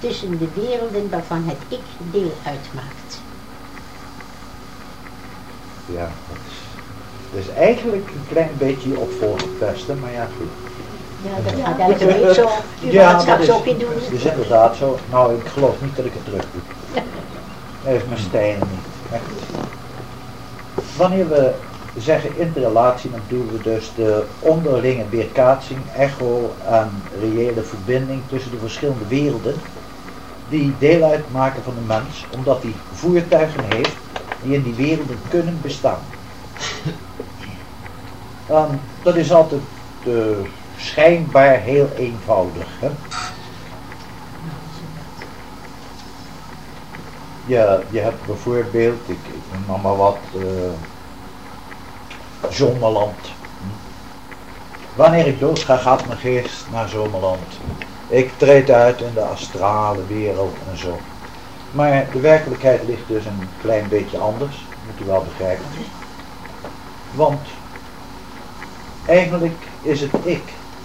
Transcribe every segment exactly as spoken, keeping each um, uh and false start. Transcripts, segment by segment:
tussen de werelden waarvan het ik deel uitmaakt. Ja, dat is, dat is eigenlijk een klein beetje opvolgpesten, maar ja goed. Ja, dat gaat elke week zo. U Ja, gaat straks dat ook in doen. is, is inderdaad zo. Nou, ik geloof niet dat ik het terug doe. Dat heeft mijn stijnen niet. Maar goed. Wanneer we zeggen interrelatie, dan doen we dus de onderlinge weerkaatsing, echo en reële verbinding tussen de verschillende werelden die deel uitmaken van de mens, omdat hij voertuigen heeft die in die werelden kunnen bestaan. En dat is altijd uh, schijnbaar heel eenvoudig. Hè? Ja, je hebt bijvoorbeeld, ik, ik noem maar wat, uh, Zomerland. Wanneer ik dood ga, gaat mijn geest naar Zomerland. Ik treed uit in de astrale wereld en zo. Maar de werkelijkheid ligt dus een klein beetje anders, moet u wel begrijpen. Want eigenlijk is het ik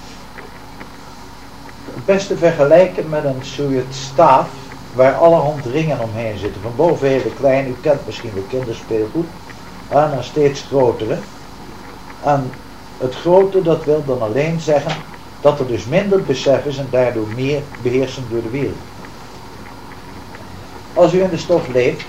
het beste vergelijken met een soort staaf waar allerhand ringen omheen zitten. Van boven hele klein, u kent misschien wel kinderspeelgoed, en dan steeds grotere. En het grote, dat wil dan alleen zeggen dat er dus minder besef is en daardoor meer beheersing door de wereld. Als u in de stof leeft,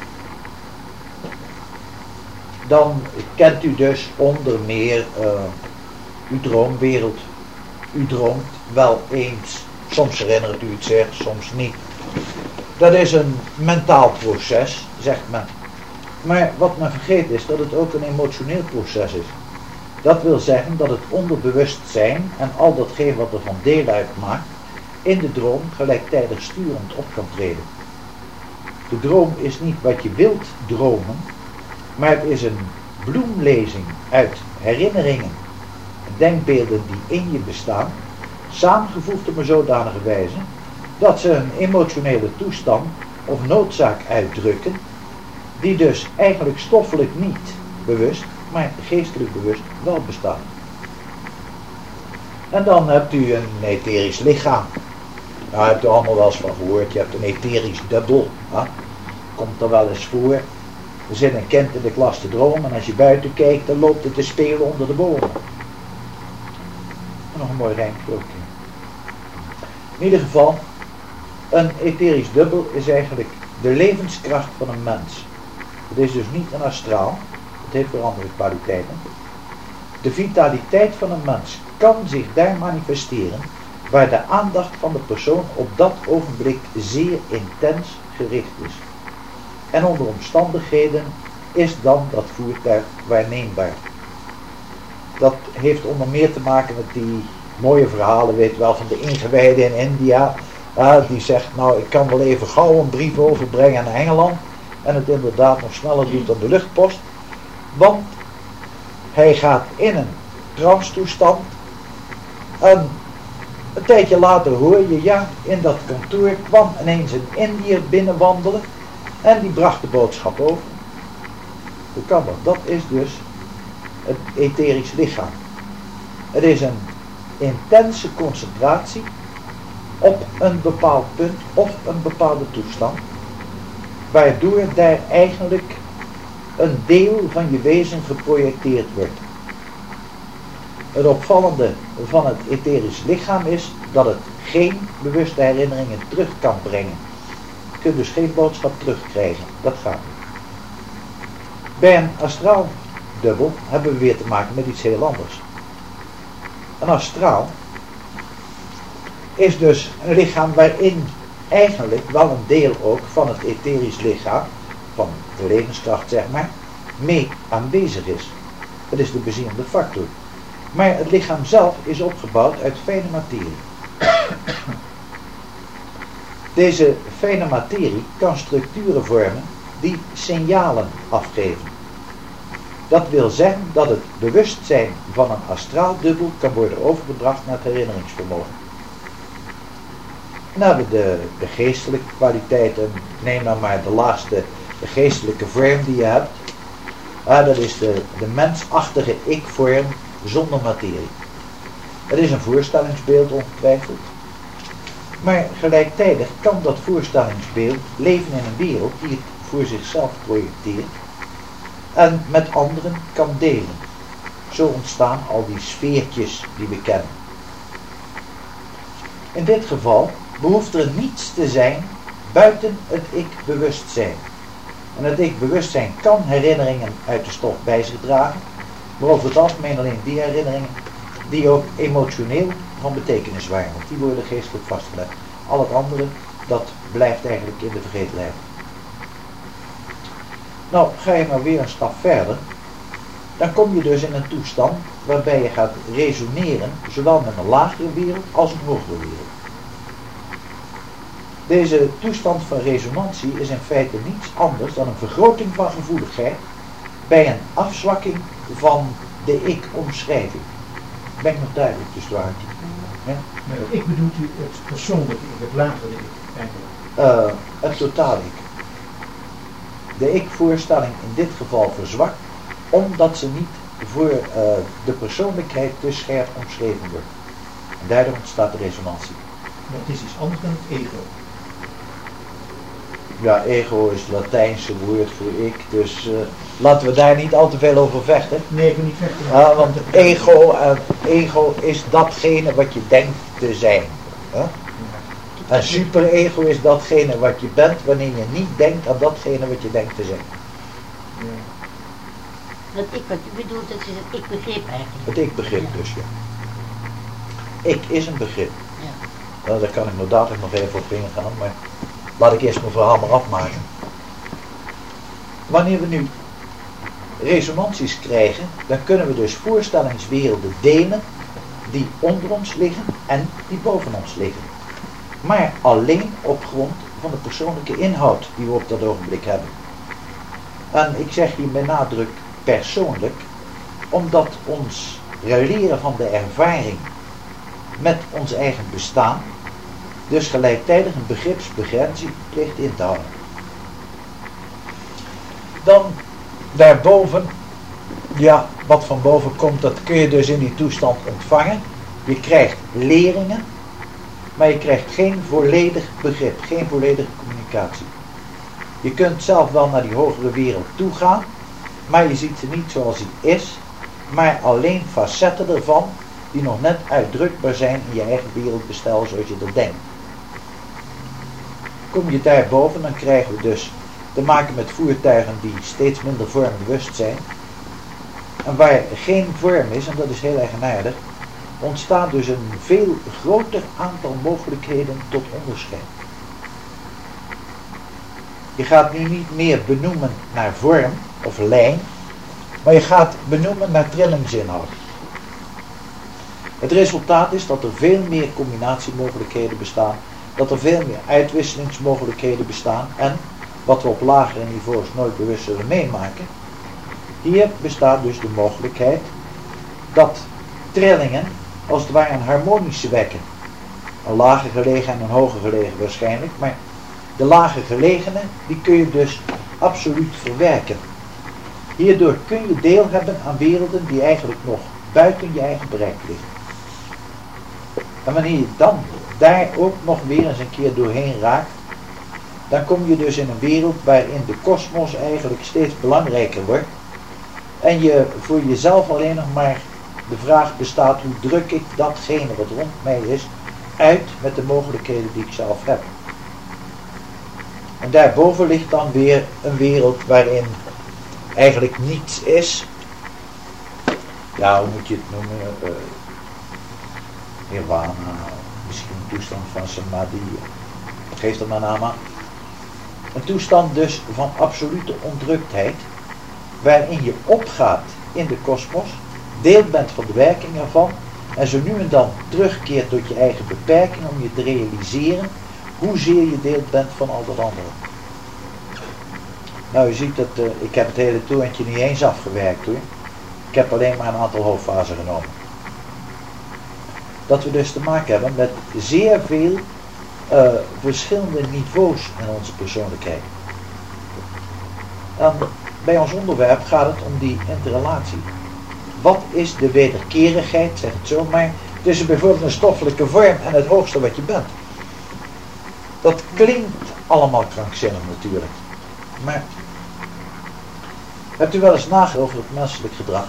dan kent u dus onder meer uh, uw droomwereld. U droomt wel eens, soms herinnert u het zich, soms niet. Dat is een mentaal proces, zegt men. Maar wat men vergeet is dat het ook een emotioneel proces is. Dat wil zeggen dat het onderbewustzijn en al datgene wat er van deel uitmaakt, in de droom gelijktijdig sturend op kan treden. De droom is niet wat je wilt dromen, maar het is een bloemlezing uit herinneringen, denkbeelden die in je bestaan, samengevoegd op een zodanige wijze, dat ze een emotionele toestand of noodzaak uitdrukken, die dus eigenlijk stoffelijk niet bewust, maar geestelijk bewust wel bestaan. En dan hebt u een etherisch lichaam. Nou, hebt u allemaal wel eens van gehoord. Je hebt een etherisch dubbel. Hè? Komt er wel eens voor. Er zit een kind in de klas te dromen en als je buiten kijkt, dan loopt het te spelen onder de bomen. Nog een mooi rijmsprookje. In ieder geval, een etherisch dubbel is eigenlijk de levenskracht van een mens. Het is dus niet een astraal. Het heeft weer andere kwaliteiten. De vitaliteit van een mens kan zich daar manifesteren waar de aandacht van de persoon op dat ogenblik zeer intens gericht is. En onder omstandigheden is dan dat voertuig waarneembaar. Dat heeft onder meer te maken met die mooie verhalen, weet wel, van de ingewijde in India. Uh, die zegt, nou ik kan wel even gauw een brief overbrengen naar Engeland. En het inderdaad nog sneller doet dan de luchtpost. Want hij gaat in een trance-toestand. En een tijdje later hoor je, ja, in dat kantoor kwam ineens een Indiër binnenwandelen. En die bracht de boodschap over. Hoe kan dat? Dat is dus het etherisch lichaam. Het is een intense concentratie op een bepaald punt of een bepaalde toestand. Waardoor daar eigenlijk een deel van je wezen geprojecteerd wordt. Het opvallende van het etherisch lichaam is dat het geen bewuste herinneringen terug kan brengen. Je kunt dus geen boodschap terugkrijgen. Dat gaat niet. Bij een astraal dubbel hebben we weer te maken met iets heel anders. Een astraal is dus een lichaam waarin eigenlijk wel een deel ook van het etherisch lichaam, van de levenskracht zeg maar, mee aanwezig is. Het is de bezielende factor. Maar het lichaam zelf is opgebouwd uit fijne materie. Deze fijne materie kan structuren vormen die signalen afgeven. Dat wil zeggen dat het bewustzijn van een astraal dubbel kan worden overgebracht naar het herinneringsvermogen. Dan hebben we de, de geestelijke kwaliteiten. Neem dan maar de laagste, de geestelijke vorm die je hebt. Ah, dat is de, de mensachtige ik-vorm zonder materie. Het is een voorstellingsbeeld ongetwijfeld. Maar gelijktijdig kan dat voorstellingsbeeld leven in een wereld die het voor zichzelf projecteert en met anderen kan delen. Zo ontstaan al die sfeertjes die we kennen. In dit geval behoeft er niets te zijn buiten het ik-bewustzijn. En het ik-bewustzijn kan herinneringen uit de stof bij zich dragen, maar over het algemeen alleen die herinneringen die ook emotioneel van betekenis waren, want die worden geestelijk vastgelegd. Al het andere, dat blijft eigenlijk in de vergetelheid. Nou, ga je maar weer een stap verder, dan kom je dus in een toestand waarbij je gaat resoneren, zowel met een lagere wereld als een hogere wereld. Deze toestand van resonantie is in feite niets anders dan een vergroting van gevoeligheid bij een afzwakking van de ik-omschrijving. Ben ik nog duidelijk, dus waar? Ja? Maar ik bedoelt u het persoonlijke ik, het lagere ik eigenlijk? Uh, het totaal ik. De ik-voorstelling in dit geval verzwakt, omdat ze niet voor uh, de persoonlijkheid te scherp omschreven wordt. En daardoor ontstaat de resonantie. Maar het is iets anders dan het ego. Ja, ego is het Latijnse woord voor ik, dus uh, laten we daar niet al te veel over vechten. Nee, ik wil niet vechten. Uh, want ego, uh, ego is datgene wat je denkt te zijn. Huh? En superego is datgene wat je bent wanneer je niet denkt aan datgene wat je denkt te zijn. Ja. Dat ik wat u bedoelt, dat is het ik-begrip eigenlijk. Het ik-begrip Ja. dus, ja. Ik is een begrip. Ja. Nou, daar kan ik nog dadelijk nog even op ingaan, maar laat ik eerst mijn verhaal maar afmaken. Wanneer we nu resonanties krijgen, dan kunnen we dus voorstellingswerelden delen die onder ons liggen en die boven ons liggen. Maar alleen op grond van de persoonlijke inhoud die we op dat ogenblik hebben. En ik zeg hier met nadruk persoonlijk, omdat ons releren van de ervaring met ons eigen bestaan dus gelijktijdig een begripsbegrenzing plicht in te houden. Dan daarboven, ja, wat van boven komt, dat kun je dus in die toestand ontvangen. Je krijgt leringen, maar je krijgt geen volledig begrip, geen volledige communicatie. Je kunt zelf wel naar die hogere wereld toe gaan, maar je ziet ze niet zoals die is, maar alleen facetten ervan die nog net uitdrukbaar zijn in je eigen wereldbestel zoals je dat denkt. Kom je daarboven, dan krijgen we dus te maken met voertuigen die steeds minder vormbewust zijn. En waar geen vorm is, en dat is heel eigenaardig, ontstaat dus een veel groter aantal mogelijkheden tot onderscheid. Je gaat nu niet meer benoemen naar vorm of lijn, maar je gaat benoemen naar trillingsinhoud. Het resultaat is dat er veel meer combinatiemogelijkheden bestaan, dat er veel meer uitwisselingsmogelijkheden bestaan en, wat we op lagere niveaus nooit bewust zullen meemaken, hier bestaat dus de mogelijkheid dat trillingen als het ware een harmonische wekken. Een lager gelegen en een hoger gelegen waarschijnlijk, maar de lager gelegene die kun je dus absoluut verwerken. Hierdoor kun je deel hebben aan werelden die eigenlijk nog buiten je eigen bereik liggen. En wanneer je dan daar ook nog weer eens een keer doorheen raakt, dan kom je dus in een wereld waarin de kosmos eigenlijk steeds belangrijker wordt en je voor jezelf alleen nog maar de vraag bestaat: hoe druk ik datgene wat rond mij is uit met de mogelijkheden die ik zelf heb. En daarboven ligt dan weer een wereld waarin eigenlijk niets is. Ja, hoe moet je het noemen? Uh, Nirvana, misschien een toestand van samadhi. Geef er maar naam aan. Een toestand dus van absolute ontruktheid, waarin je opgaat in de kosmos, deel bent van de werking ervan en zo nu en dan terugkeert tot je eigen beperking om je te realiseren hoezeer je deel bent van al dat andere. Nou, u ziet dat uh, ik heb het hele toertje niet eens afgewerkt hoor. Ik heb alleen maar een aantal hoofdfasen genomen. Dat we dus te maken hebben met zeer veel uh, verschillende niveaus in onze persoonlijkheid. En bij ons onderwerp gaat het om die interrelatie. Wat is de wederkerigheid, zeg het zo maar, tussen bijvoorbeeld een stoffelijke vorm en het hoogste wat je bent? Dat klinkt allemaal krankzinnig natuurlijk. Maar hebt u wel eens nagedacht over het menselijk gedrag?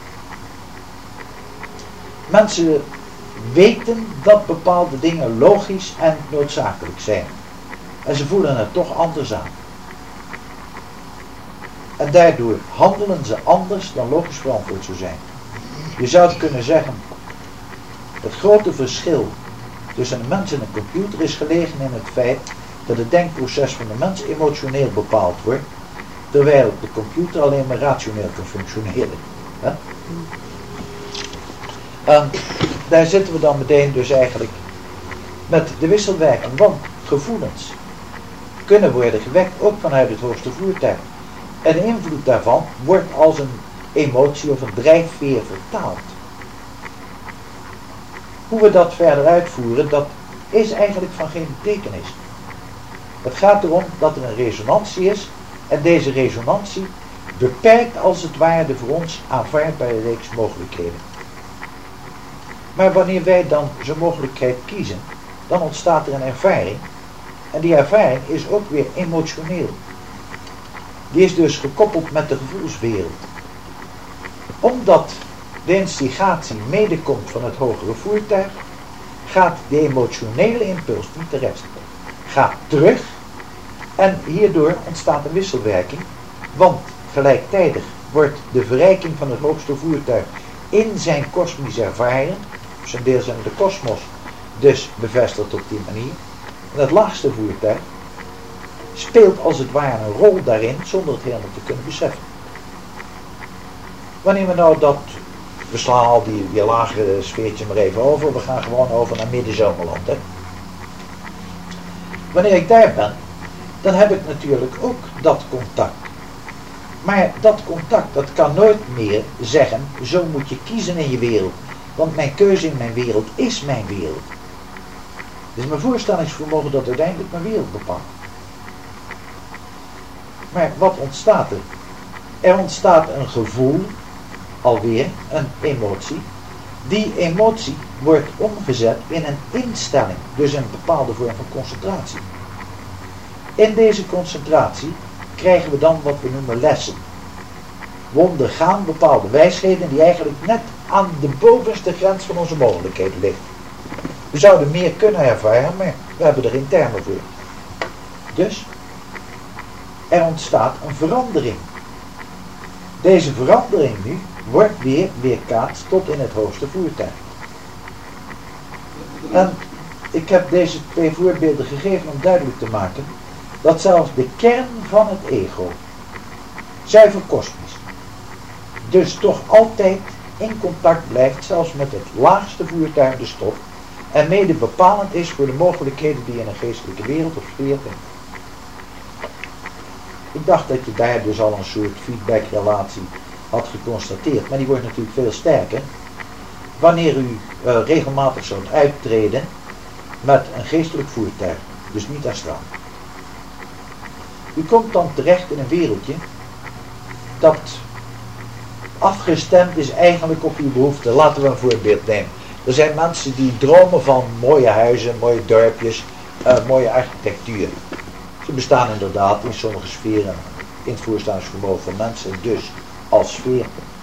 Mensen weten dat bepaalde dingen logisch en noodzakelijk zijn. En ze voelen het toch anders aan. En daardoor handelen ze anders dan logisch verantwoord zou zijn. Je zou kunnen zeggen, het grote verschil tussen een mens en een computer is gelegen in het feit dat het denkproces van de mens emotioneel bepaald wordt, terwijl de computer alleen maar rationeel kan functioneren. Hè? En daar zitten we dan meteen dus eigenlijk met de wisselwerking, want gevoelens kunnen worden gewekt ook vanuit het hoogste voertuig. En de invloed daarvan wordt als een emotie of een drijfveer vertaald. Hoe we dat verder uitvoeren, dat is eigenlijk van geen betekenis. Het gaat erom dat er een resonantie is en deze resonantie beperkt als het ware de voor ons aanvaardbare reeks mogelijkheden. Maar wanneer wij dan zo'n mogelijkheid kiezen, dan ontstaat er een ervaring en die ervaring is ook weer emotioneel. Die is dus gekoppeld met de gevoelswereld. Omdat de instigatie medekomt van het hogere voertuig, gaat de emotionele impuls, niet de rest, gaat terug en hierdoor ontstaat een wisselwerking, want gelijktijdig wordt de verrijking van het hoogste voertuig in zijn kosmisch ervaren, zijn deel zijn de kosmos, dus bevestigd op die manier, en het laagste voertuig speelt als het ware een rol daarin zonder het helemaal te kunnen beseffen. Wanneer we nou dat, we slaan al die, die lagere sfeertje maar even over, we gaan gewoon over naar Middenzomerland. Hè. Wanneer ik daar ben, dan heb ik natuurlijk ook dat contact. Maar dat contact, dat kan nooit meer zeggen, zo moet je kiezen in je wereld. Want mijn keuze in mijn wereld is mijn wereld. Dus mijn voorstellingsvermogen dat uiteindelijk mijn wereld bepaalt. Maar wat ontstaat er? Er ontstaat een gevoel, alweer een emotie. Die emotie wordt omgezet in een instelling, dus een bepaalde vorm van concentratie. In deze concentratie krijgen we dan wat we noemen lessen. We ondergaan bepaalde wijsheden die eigenlijk net aan de bovenste grens van onze mogelijkheden liggen. We zouden meer kunnen ervaren, maar we hebben er geen termen voor. Dus er ontstaat een verandering. Deze verandering nu wordt weer weerkaatst tot in het hoogste voertuig. En ik heb deze twee voorbeelden gegeven om duidelijk te maken dat zelfs de kern van het ego, zuiver kosmisch, dus toch altijd in contact blijft, zelfs met het laagste voertuig, de stof, en mede bepalend is voor de mogelijkheden die in een geestelijke wereld of sfeer vindt. Ik dacht dat je daar dus al een soort feedbackrelatie had geconstateerd, maar die wordt natuurlijk veel sterker wanneer u uh, regelmatig zult uittreden met een geestelijk voertuig, dus niet astraal. U komt dan terecht in een wereldje dat afgestemd is eigenlijk op uw behoeften. Laten we een voorbeeld nemen. Er zijn mensen die dromen van mooie huizen, mooie dorpjes, uh, mooie architectuur. Ze bestaan inderdaad in sommige sferen in het voorstellingsvermogen van mensen, dus als sfeer.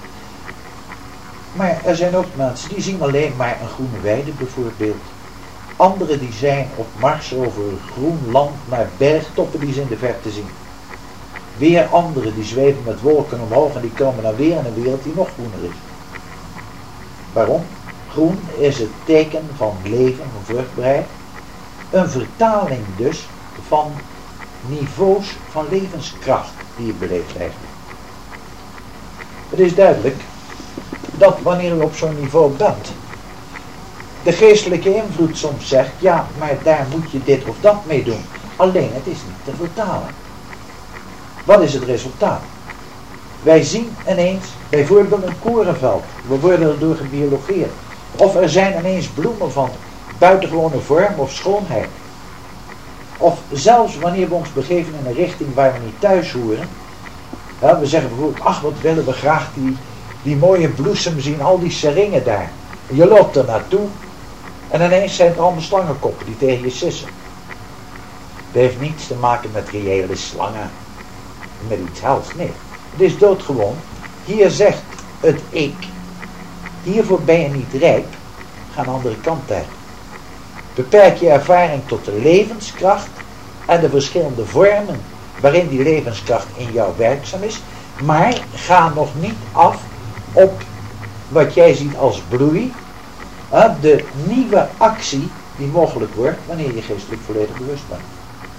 Maar er zijn ook mensen die zien alleen maar een groene weide bijvoorbeeld. Anderen die zijn op mars over groen land naar bergtoppen die ze in de verte zien. Weer anderen die zweven met wolken omhoog en die komen dan weer in een wereld die nog groener is. Waarom? Groen is het teken van leven, van vruchtbaarheid. Een vertaling dus van niveaus van levenskracht die je beleeft eigenlijk. Het is duidelijk dat wanneer u op zo'n niveau bent, de geestelijke invloed soms zegt, ja, maar daar moet je dit of dat mee doen. Alleen het is niet te vertalen. Wat is het resultaat? Wij zien ineens bijvoorbeeld een korenveld. We worden erdoor gebiologeerd. Of er zijn ineens bloemen van buitengewone vorm of schoonheid. Of zelfs wanneer we ons begeven in een richting waar we niet thuis horen. Ja, we zeggen bijvoorbeeld, ach wat willen we graag die, die mooie bloesem zien, al die seringen daar. Je loopt er naartoe en ineens zijn het allemaal slangenkoppen die tegen je sissen. heeft niets te maken met reële slangen, met iets hels, nee. Het is doodgewoon. Hier zegt het ik, hiervoor ben je niet rijk, ga een andere kant uit. Beperk je ervaring tot de levenskracht en de verschillende vormen waarin die levenskracht in jou werkzaam is, maar ga nog niet af op wat jij ziet als bloei, de nieuwe actie die mogelijk wordt wanneer je geestelijk volledig bewust bent.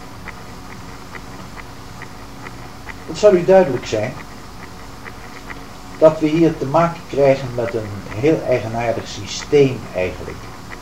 Het zal u duidelijk zijn dat we hier te maken krijgen met een heel eigenaardig systeem eigenlijk.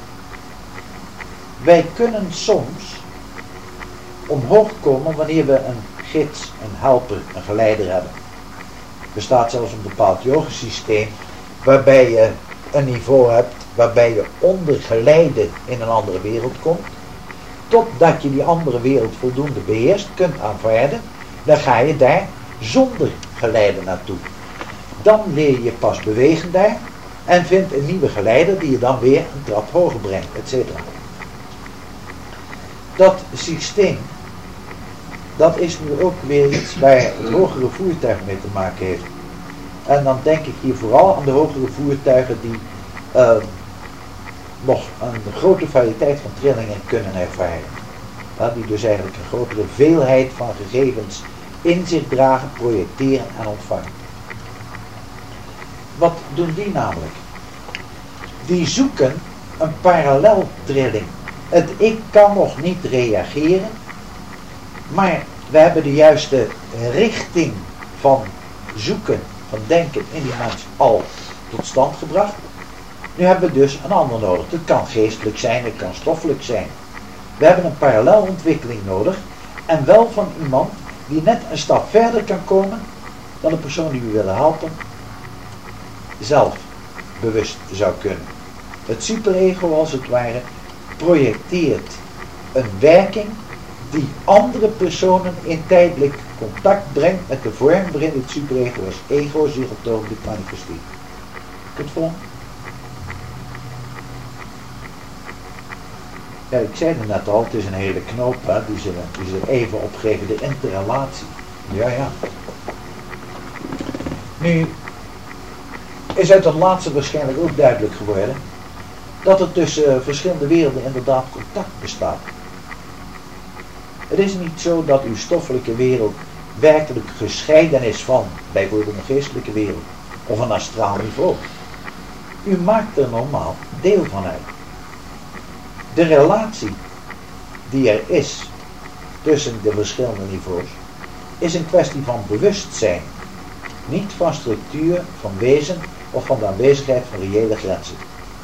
Wij kunnen soms omhoog komen wanneer we een gids, een helper, een geleider hebben. Er bestaat zelfs een bepaald yogasysteem waarbij je een niveau hebt waarbij je onder geleide in een andere wereld komt, totdat je die andere wereld voldoende beheerst, kunt aanvaarden, dan ga je daar zonder geleide naartoe. Dan leer je pas bewegen daar en vindt een nieuwe geleider die je dan weer een trap hoger brengt, et cetera. Dat systeem, dat is nu ook weer iets waar het hogere voertuig mee te maken heeft. En dan denk ik hier vooral aan de hogere voertuigen die uh, nog een grote variëteit van trillingen kunnen ervaren. Ja, die dus eigenlijk een grotere veelheid van gegevens in zich dragen, projecteren en ontvangen. Wat doen die namelijk? Die zoeken een paralleltrilling. Het ik kan nog niet reageren, maar we hebben de juiste richting van zoeken, van denken in die mens al tot stand gebracht. Nu hebben we dus een ander nodig. Het kan geestelijk zijn, het kan stoffelijk zijn. We hebben een parallelontwikkeling nodig en wel van iemand die net een stap verder kan komen dan de persoon die we willen helpen zelf bewust zou kunnen. Het superego als het ware projecteert een werking die andere personen in tijdelijk contact brengt met de vorm waarin het superego als ego zich op het ogenblik manifesteert. Kunt volgen? Ja, ik zei het net al, het is een hele knoop hè, die, ze, die ze even opgeven, de interrelatie. Ja, ja. Nu is uit het laatste waarschijnlijk ook duidelijk geworden dat er tussen uh, verschillende werelden inderdaad contact bestaat. Het is niet zo dat uw stoffelijke wereld werkelijk gescheiden is van bijvoorbeeld een geestelijke wereld of een astraal niveau. U maakt er normaal deel van uit. De relatie die er is tussen de verschillende niveaus is een kwestie van bewustzijn, niet van structuur, van wezen of van de aanwezigheid van reële grenzen.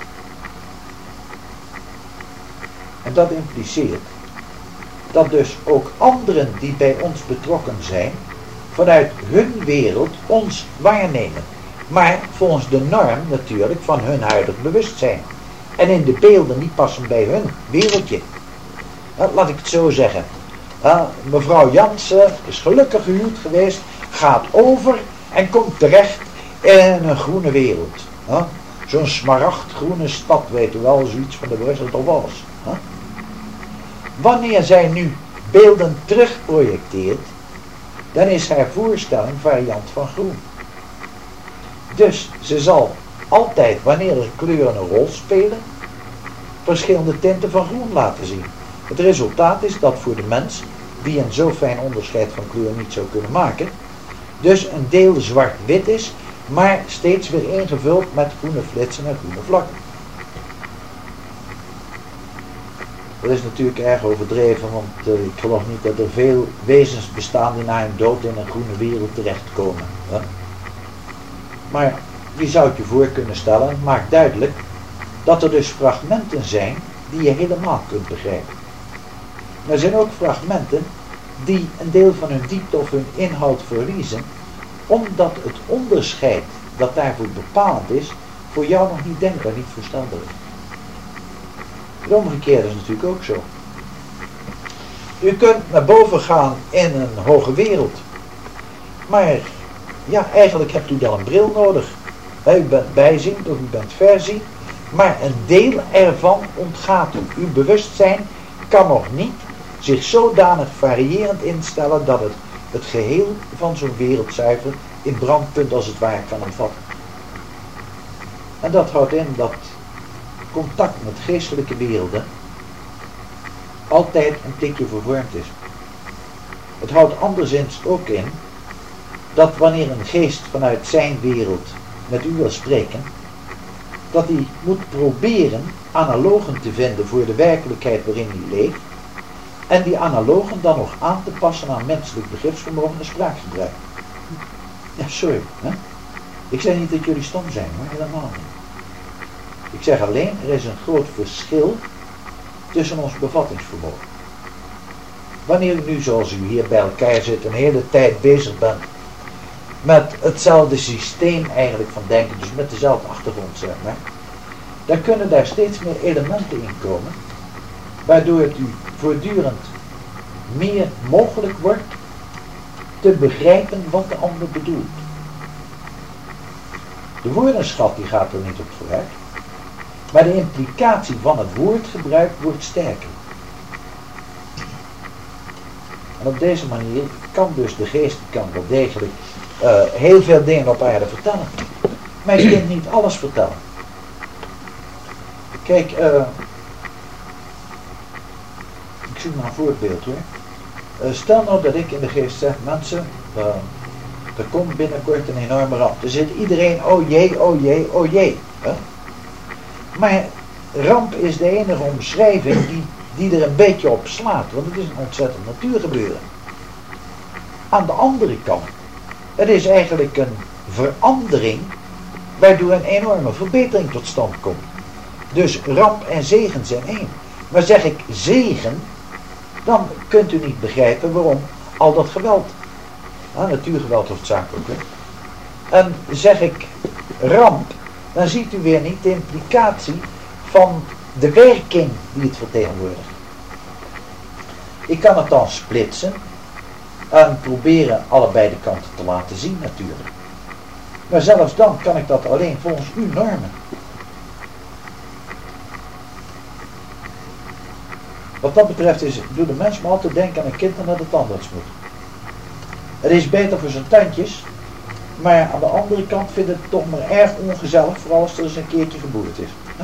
En dat impliceert dat dus ook anderen die bij ons betrokken zijn, vanuit hun wereld ons waarnemen. Maar volgens de norm natuurlijk van hun huidig bewustzijn. En in de beelden die passen bij hun wereldje. Laat ik het zo zeggen. Mevrouw Jansen is gelukkig gehuwd geweest, gaat over en komt terecht in een groene wereld. Zo'n smaragdgroene stad, weet u wel, zoiets van de Brussel of was. Wanneer zij nu beelden terugprojecteert, dan is haar voorstelling variant van groen. Dus ze zal altijd, wanneer er kleuren een rol spelen, verschillende tinten van groen laten zien. Het resultaat is dat voor de mens, die een zo fijn onderscheid van kleur niet zou kunnen maken, dus een deel zwart-wit is, maar steeds weer ingevuld met groene flitsen en groene vlakken. Dat is natuurlijk erg overdreven, want uh, ik geloof niet dat er veel wezens bestaan die na hun dood in een groene wereld terechtkomen. Hè? Maar je zou het je voor kunnen stellen, het maakt duidelijk dat er dus fragmenten zijn die je helemaal kunt begrijpen. Er zijn ook fragmenten die een deel van hun diepte of hun inhoud verliezen, omdat het onderscheid dat daarvoor bepalend is, voor jou nog niet denkbaar, niet voorstelbaar is. Het omgekeerde is natuurlijk ook zo. U kunt naar boven gaan in een hoge wereld, maar ja, eigenlijk hebt u dan een bril nodig. U bent bijziend of u bent verziend, maar een deel ervan ontgaat u. Uw bewustzijn kan nog niet zich zodanig variërend instellen dat het het geheel van zo'n wereldcijfer in brandpunt als het ware kan omvatten. En dat houdt in dat contact met geestelijke werelden altijd een tikje vervormd is. Het houdt anderszins ook in dat wanneer een geest vanuit zijn wereld met u wil spreken, dat hij moet proberen analogen te vinden voor de werkelijkheid waarin hij leeft en die analogen dan nog aan te passen aan menselijk begripsvermogen en spraakgebruik. Ja, sorry. Hè? Ik zeg niet dat jullie stom zijn, maar helemaal niet. Ik zeg alleen, er is een groot verschil tussen ons bevattingsvermogen. Wanneer u nu zoals u hier bij elkaar zit een hele tijd bezig bent met hetzelfde systeem eigenlijk van denken, dus met dezelfde achtergrond zeg maar, dan kunnen daar steeds meer elementen in komen, waardoor het u voortdurend meer mogelijk wordt te begrijpen wat de ander bedoelt. De woordenschat die gaat er niet op vooruit, maar de implicatie van het woordgebruik wordt sterker. En op deze manier kan dus de geest kan wel degelijk uh, heel veel dingen op aarde vertellen. Maar je kunt niet alles vertellen. Kijk, uh, ik zoek naar een voorbeeld hoor. Uh, stel nou dat ik in de geest zeg, mensen, uh, er komt binnenkort een enorme ramp. Er zit iedereen, oh jee, oh jee, oh jee. Huh? Maar ramp is de enige omschrijving die, die er een beetje op slaat, want het is een ontzettend natuurgebeuren. Aan de andere kant, het is eigenlijk een verandering waardoor een enorme verbetering tot stand komt. Dus ramp en zegen zijn één. Maar zeg ik zegen, dan kunt u niet begrijpen waarom al dat geweld. Nou, natuurgeweld hoofdzakelijk. Hè? En zeg ik ramp, dan ziet u weer niet de implicatie van de werking die het vertegenwoordigt. Ik kan het dan splitsen en proberen allebei de kanten te laten zien natuurlijk. Maar zelfs dan kan ik dat alleen volgens uw normen. Wat dat betreft is, doet de mens maar altijd denken aan een kind en dat het tandarts moet. Het is beter voor zijn tandjes, maar aan de andere kant vindt het toch maar erg ongezellig, vooral als er eens een keertje geboerd is. Ja?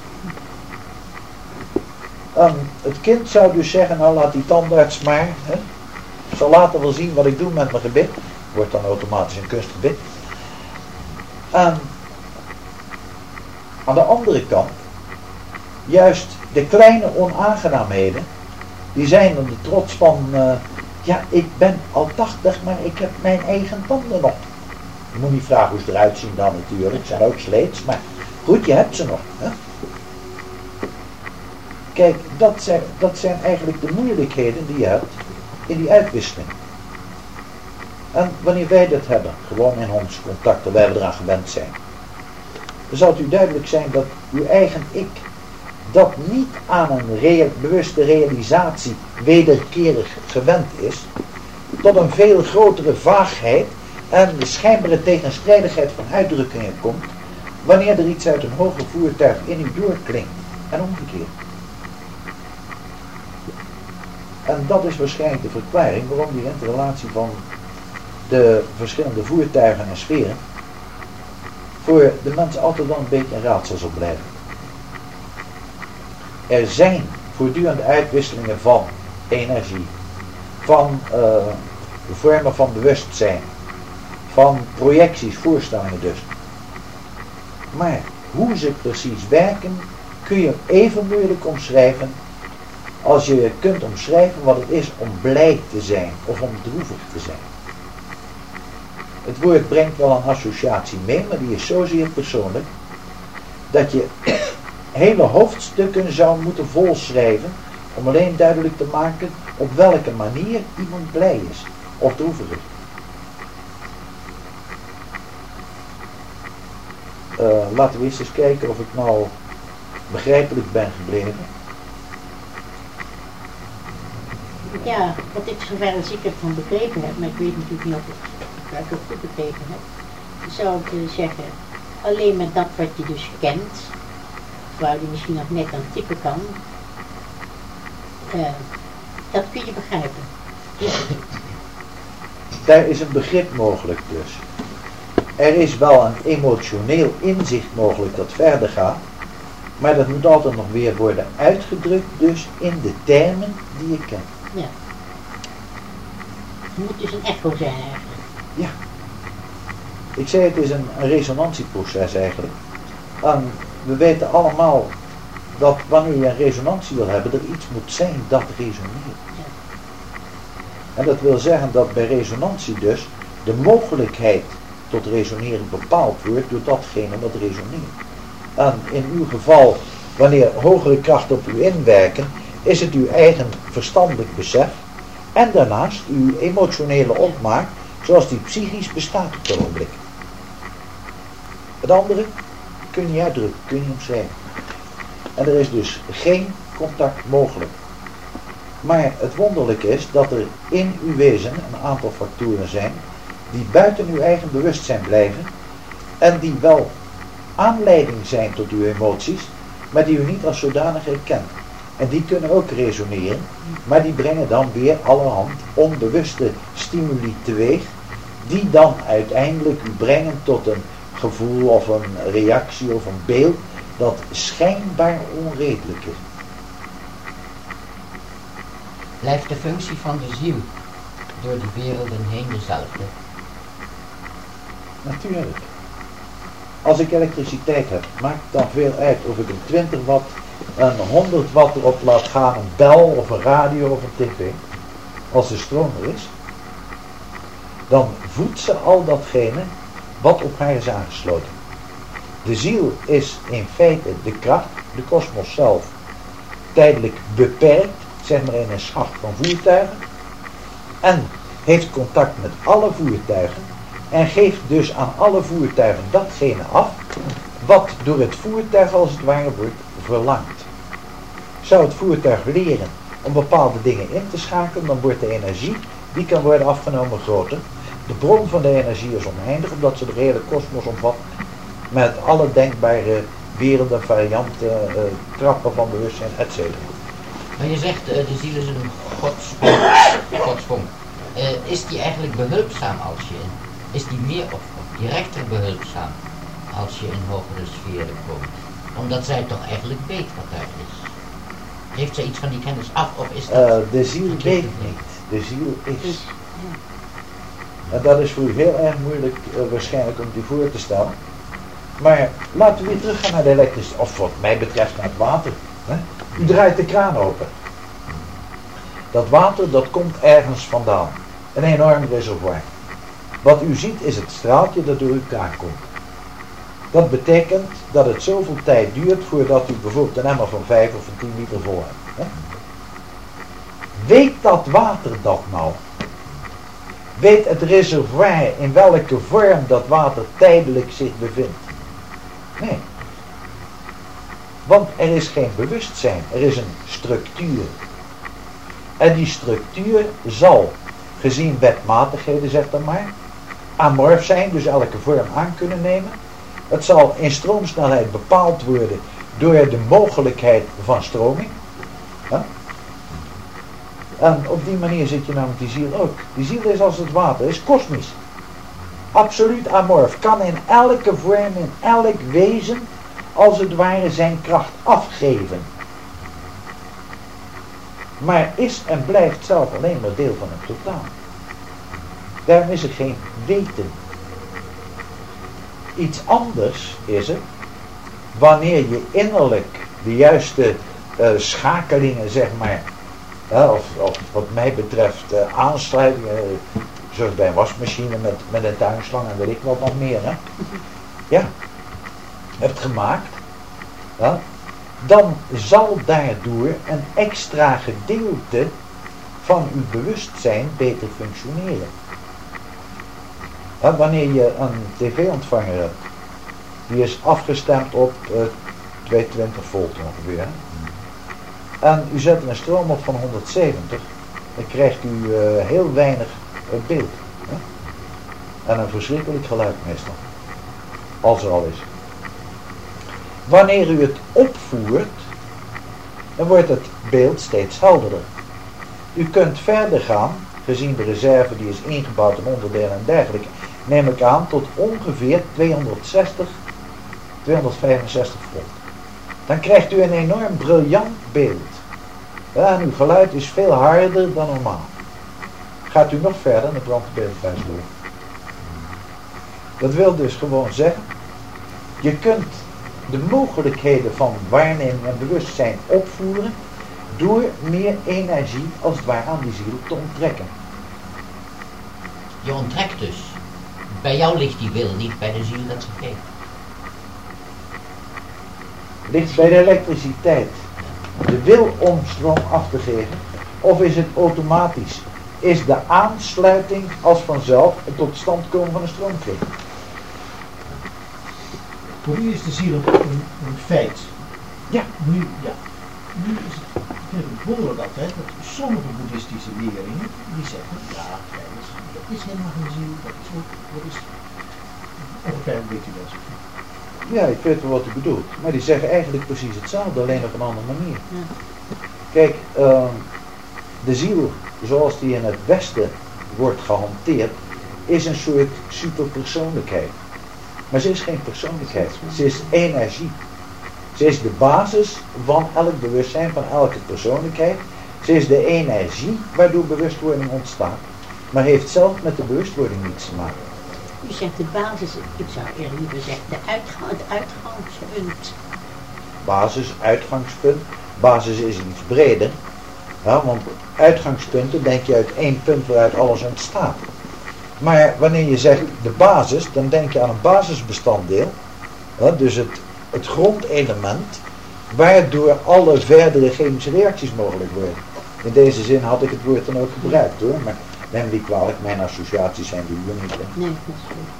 Um, het kind zou dus zeggen, nou laat die tandarts maar, hè, zal later wel zien wat ik doe met mijn gebit. Wordt dan automatisch een kunstgebit. Um, aan de andere kant, juist de kleine onaangenaamheden, die zijn dan de trots van, uh, ja, ik ben al tachtig, maar ik heb mijn eigen tanden nog. Je moet niet vragen hoe ze eruit zien dan natuurlijk, zijn ook sleets, maar goed, je hebt ze nog. Hè? Kijk, dat zijn, dat zijn eigenlijk de moeilijkheden die je hebt in die uitwisseling. En wanneer wij dat hebben, gewoon in onze contacten, wij we eraan gewend zijn, dan zal het u duidelijk zijn dat uw eigen ik dat niet aan een reëel, bewuste realisatie wederkerig gewend is, tot een veel grotere vaagheid en de schijnbare tegenstrijdigheid van uitdrukkingen komt, wanneer er iets uit een hoger voertuig in u doorklinkt en omgekeerd. En dat is waarschijnlijk de verklaring waarom die interrelatie van de verschillende voertuigen en sferen voor de mens altijd wel een beetje een raadsel zal blijven. Er zijn voortdurende uitwisselingen van energie, van uh, vormen van bewustzijn, van projecties, voorstellingen dus. Maar hoe ze precies werken kun je even moeilijk omschrijven als je kunt omschrijven wat het is om blij te zijn of om droevig te zijn. Het woord brengt wel een associatie mee, maar die is zozeer persoonlijk dat je hele hoofdstukken zou moeten volschrijven om alleen duidelijk te maken op welke manier iemand blij is of droevig is. Uh, laten we eens eens kijken of ik nou begrijpelijk ben gebleven. Ja, wat ik zover als ik ervan begrepen heb, maar ik weet natuurlijk niet of ik, of ik het goed begrepen heb, zou ik zeggen, alleen met dat wat je dus kent, waar je misschien nog net aan typen kan, uh, Dat kun je begrijpen. Ja. Daar is een begrip mogelijk dus. Er is wel een emotioneel inzicht mogelijk dat verder gaat, maar dat moet altijd nog weer worden uitgedrukt, dus in de termen die je kent. Ja. Het moet dus een echo zijn eigenlijk. Ja. Ik zei het is een, een resonantieproces eigenlijk. En we weten allemaal dat wanneer je een resonantie wil hebben, er iets moet zijn dat resoneert. Ja. En dat wil zeggen dat bij resonantie dus de mogelijkheid tot resoneren bepaald wordt door datgene wat resoneert. En in uw geval, wanneer hogere krachten op u inwerken, is het uw eigen verstandelijk besef en daarnaast uw emotionele opmaak, zoals die psychisch bestaat op het ogenblik. Het andere kun je niet uitdrukken, kun je niet omschrijven. En er is dus geen contact mogelijk. Maar het wonderlijke is dat er in uw wezen een aantal factoren zijn die buiten uw eigen bewustzijn blijven en die wel aanleiding zijn tot uw emoties, maar die u niet als zodanig herkent. En die kunnen ook resoneren, maar die brengen dan weer allerhand onbewuste stimuli teweeg, die dan uiteindelijk u brengen tot een gevoel of een reactie of een beeld dat schijnbaar onredelijk is. Blijft de functie van de ziel door de werelden heen dezelfde? Natuurlijk. Als ik elektriciteit heb, maakt het dan veel uit of ik een twintig watt, een honderd watt erop laat gaan, een bel of een radio of een tv. Als de stroom er is, dan voedt ze al datgene wat op haar is aangesloten. De ziel is in feite de kracht, de kosmos zelf, tijdelijk beperkt, zeg maar in een schacht van voertuigen, en heeft contact met alle voertuigen en geeft dus aan alle voertuigen datgene af wat door het voertuig als het ware wordt verlangd. Zou het voertuig leren om bepaalde dingen in te schakelen, dan wordt de energie die kan worden afgenomen groter. De bron van de energie is oneindig, omdat ze de hele kosmos omvat met alle denkbare werelden, varianten, uh, trappen van bewustzijn, et cetera. Maar je zegt, uh, de ziel is een godsvonk. godsvonk. Uh, is die eigenlijk behulpzaam als je in, is die meer of, of directer behulpzaam als je in hogere sferen komt? Omdat zij toch eigenlijk weet wat daar is. Heeft zij iets van die kennis af of is dat... Uh, de ziel weet niet, de ziel is. En dat is voor u heel erg moeilijk uh, waarschijnlijk om u voor te stellen. Maar laten we weer teruggaan naar de elektriciteit, of wat mij betreft naar het water. Hè? U draait de kraan open. Dat water dat komt ergens vandaan. Een enorm reservoir. Wat u ziet is het straaltje dat door uw kraan komt. Dat betekent dat het zoveel tijd duurt voordat u bijvoorbeeld een emmer van vijf of van tien liter vol hebt. Hè? Weet dat water dat nou? Weet het reservoir in welke vorm dat water tijdelijk zich bevindt? Nee. Want er is geen bewustzijn, er is een structuur. En die structuur zal, gezien wetmatigheden zeg dan maar, amorf zijn, dus elke vorm aan kunnen nemen. Het zal in stroomsnelheid bepaald worden door de mogelijkheid van stroming. Ja? En op die manier zit je namelijk die ziel ook. Die ziel is als het water, is kosmisch. Absoluut amorf. Kan in elke vorm, in elk wezen, als het ware zijn kracht afgeven. Maar is en blijft zelf alleen maar deel van het totaal. Daarom is er geen weten. Iets anders is het, wanneer je innerlijk de juiste uh, schakelingen, zeg maar, uh, of, of wat mij betreft uh, aansluitingen, uh, zoals bij een wasmachine met, met een tuinslang en weet ik wat nog meer, hè? Ja, hebt gemaakt, ja, dan zal daardoor een extra gedeelte van uw bewustzijn beter functioneren. Ja, wanneer je een tv-ontvanger hebt, die is afgestemd op uh, tweehonderdtwintig volt ongeveer, en u zet er een stroom op van honderdzeventig, dan krijgt u uh, heel weinig uh, beeld. Hè? En een verschrikkelijk geluid meestal. Als er al is. Wanneer u het opvoert, dan wordt het beeld steeds helderder. U kunt verder gaan, gezien de reserve die is ingebouwd in onderdelen en dergelijke, neem ik aan tot ongeveer tweehonderdzestig, tweehonderdvijfenzestig volt. Dan krijgt u een enorm briljant beeld. Ja, en uw geluid is veel harder dan normaal. Gaat u nog verder, dan brandt de beeldbuis door. Dat wil dus gewoon zeggen, je kunt de mogelijkheden van waarneming en bewustzijn opvoeren door meer energie als het ware aan die ziel te onttrekken. Je onttrekt dus. Bij jou ligt die wil, niet bij de ziel dat ze geeft. Ligt bij de elektriciteit de wil om stroom af te geven, of is het automatisch? Is de aansluiting als vanzelf het tot stand komen van een stroomkring? Voor u is de ziel een, een, een feit. Ja. Nu, ja. Nu is het, ik vind het wonderlijk altijd dat sommige boeddhistische leerlingen die zeggen, ja, kijk, dat is helemaal geen ziel, dat is ook, dat is, ongetwijfeld weet u dat. Ja, ik weet wel wat u bedoelt. Maar die zeggen eigenlijk precies hetzelfde, alleen op een andere manier. Ja. Kijk, uh, de ziel, zoals die in het Westen wordt gehanteerd, is een soort superpersoonlijkheid. Maar ze is geen persoonlijkheid, ze is energie. Ze is de basis van elk bewustzijn, van elke persoonlijkheid. Ze is de energie waardoor bewustwording ontstaat, maar heeft zelf met de bewustwording niets te maken. U zegt de basis, ik zou eerder liever zeggen de uitgang, het uitgangspunt. Basis, uitgangspunt. Basis is iets breder. Ja, want uitgangspunten denk je uit één punt waaruit alles ontstaat. Maar wanneer je zegt de basis, dan denk je aan een basisbestanddeel. Ja, dus het, het grondelement waardoor alle verdere chemische reacties mogelijk worden. In deze zin had ik het woord dan ook gebruikt hoor. Maar neem die kwalijk, mijn associaties zijn die hier niet. Hè. Nee, dat is goed.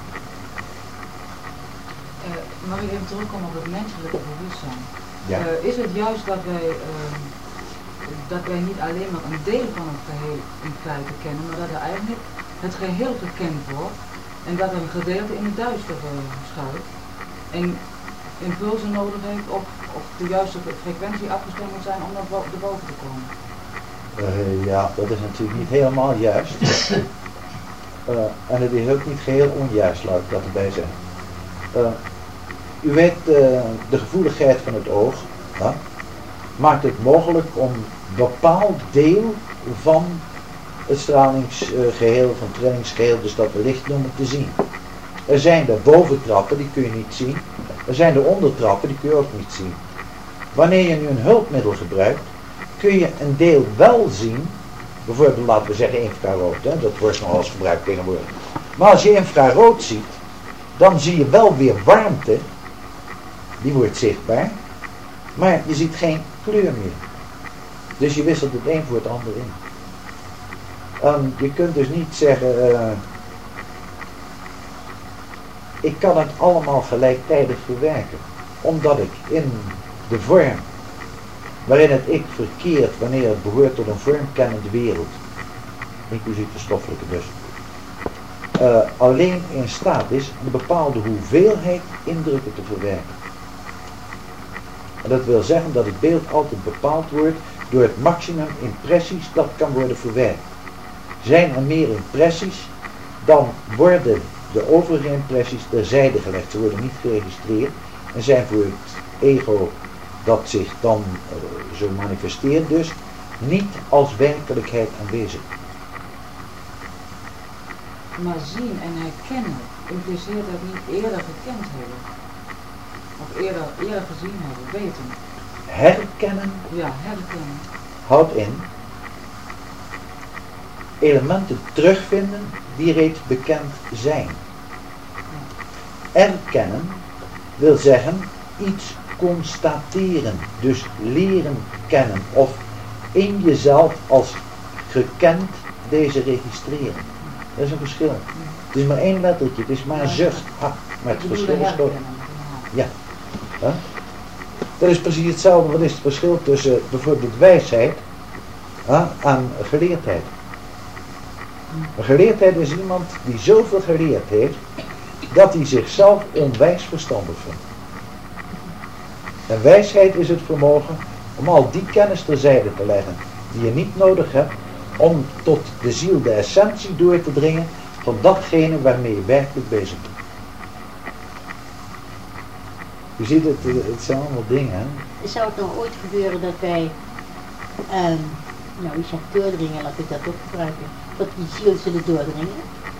Uh, mag ik even terugkomen op het menselijke bewustzijn? Ja. Uh, is het juist dat wij, uh, dat wij niet alleen maar een deel van het geheel in feite kennen, maar dat er eigenlijk het geheel gekend wordt en dat er een gedeelte in het duister uh, schuilt en impulsen nodig heeft of, of de juiste frequentie afgestemd moet zijn om naar bo boven te komen? Uh, ja, dat is natuurlijk niet helemaal juist. uh, en het is ook niet geheel onjuist, laat ik dat erbij zeggen. Uh, u weet, uh, de gevoeligheid van het oog uh, maakt het mogelijk om een bepaald deel van het stralingsgeheel, van het trainingsgeheel, dus dat we licht noemen, te zien. Er zijn de boventrappen, die kun je niet zien. Er zijn de ondertrappen, die kun je ook niet zien. Wanneer je nu een hulpmiddel gebruikt, kun je een deel wel zien, bijvoorbeeld laten we zeggen infrarood, hè, dat wordt nog eens gebruikt tegenwoordig. Maar als je infrarood ziet, dan zie je wel weer warmte, die wordt zichtbaar, maar je ziet geen kleur meer. Dus je wisselt het een voor het ander in. Um, je kunt dus niet zeggen, uh, ik kan het allemaal gelijktijdig verwerken, omdat ik in de vorm waarin het ik verkeert wanneer het behoort tot een vormkennende wereld, inclusief de stoffelijke dus, uh, alleen in staat is een bepaalde hoeveelheid indrukken te verwerken. En dat wil zeggen dat het beeld altijd bepaald wordt door het maximum impressies dat kan worden verwerkt. Zijn er meer impressies, dan worden de overige impressies terzijde gelegd. Ze worden niet geregistreerd en zijn voor het ego dat zich dan uh, zo manifesteert dus niet als werkelijkheid aanwezig. Maar zien en herkennen impliceert dat niet eerder gekend hebben. Of eerder, eerder gezien hebben, weten. Herkennen Ja, herkennen. houdt in elementen terugvinden die reeds bekend zijn. Erkennen wil zeggen iets constateren, dus leren kennen of in jezelf als gekend deze registreren. Dat is een verschil. Het is maar één lettertje, het is maar een zucht. Ha, maar het verschil is groot. Ja. Huh? Dat is precies hetzelfde. Wat is het verschil tussen bijvoorbeeld wijsheid huh, en geleerdheid? Een geleerdheid is iemand die zoveel geleerd heeft dat hij zichzelf onwijs verstandig vindt. En wijsheid is het vermogen om al die kennis terzijde te leggen die je niet nodig hebt om tot de ziel de essentie door te dringen van datgene waarmee je werkelijk bezig bent. Je ziet het, het zijn allemaal dingen, hè? Zou het nou ooit gebeuren dat wij, um, nou je zegt doordringen, laat ik dat ook gebruiken, dat die ziel zullen doordringen?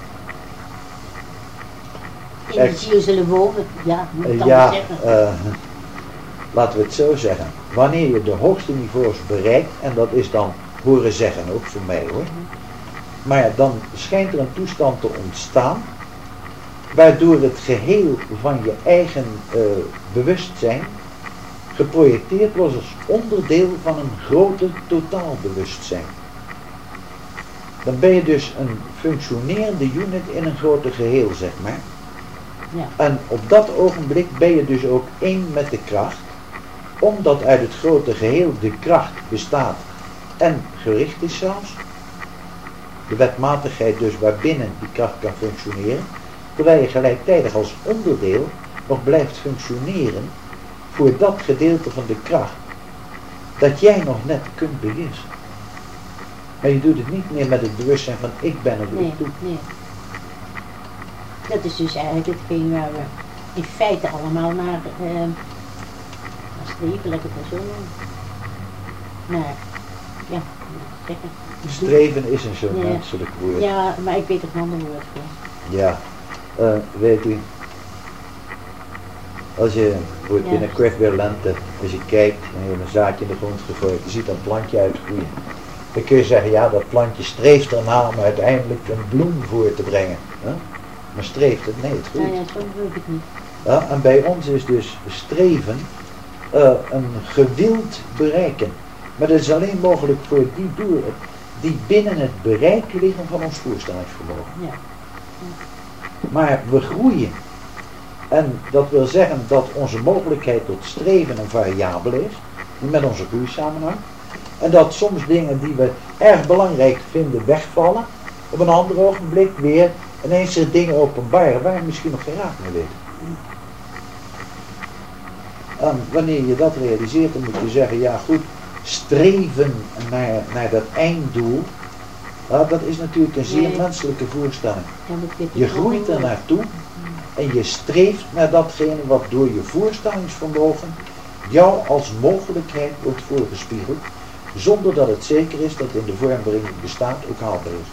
In Kijk, de ziel zullen wonen, ja, moet ik dan ja, zeggen. Uh, laten we het zo zeggen. Wanneer je de hoogste niveaus bereikt, en dat is dan horen zeggen ook voor mij hoor. Maar ja, dan schijnt er een toestand te ontstaan, waardoor het geheel van je eigen uh, bewustzijn geprojecteerd was als onderdeel van een groter totaalbewustzijn. Dan ben je dus een functionerende unit in een groter geheel, zeg maar. Ja. En op dat ogenblik ben je dus ook één met de kracht, omdat uit het grote geheel de kracht bestaat en gericht is zelfs. De wetmatigheid dus waarbinnen die kracht kan functioneren, terwijl je gelijktijdig als onderdeel nog blijft functioneren voor dat gedeelte van de kracht dat jij nog net kunt beheersen. Maar je doet het niet meer met het bewustzijn van ik ben of Nee, ik doe. nee. Dat is dus eigenlijk hetgeen waar we in feite allemaal naar, uh, naar streven, laat ik het maar zo noemen. Maar, ja, hoe moet ik zeggen. Streven is een zo'n Ja. menselijk woord. Ja, maar ik weet er een ander woord voor. Ja, uh, weet u, als je wordt Ja. binnenkort weer lente, als je kijkt en je hebt een zaadje in de grond gegooid, je ziet dat plantje uitgroeien. Dan kun je zeggen, ja, dat plantje streeft ernaar om uiteindelijk een bloem voor te brengen. Hè? Maar streeft het? Nee, het groeit. Nou ja, zo bedoel ik het niet. Ja, en bij ons is dus streven uh, een gewild bereiken. Maar dat is alleen mogelijk voor die doelen die binnen het bereik liggen van ons voorstellingsvermogen. Ja. Maar we groeien. En dat wil zeggen dat onze mogelijkheid tot streven een variabele is, die met onze groei samenhangt. En dat soms dingen die we erg belangrijk vinden wegvallen, op een ander ogenblik weer ineens zich dingen openbaren waar je misschien nog geen raad mee weet. En wanneer je dat realiseert, dan moet je zeggen, ja goed, streven naar, naar dat einddoel, nou, dat is natuurlijk een zeer Nee. menselijke voorstelling. Ja, dat weet ik Je wel. groeit er naartoe en je streeft naar datgene wat door je voorstellingsvermogen jou als mogelijkheid wordt voorgespiegeld, zonder dat het zeker is dat in de vorm waarin het bestaat ook haalbaar is.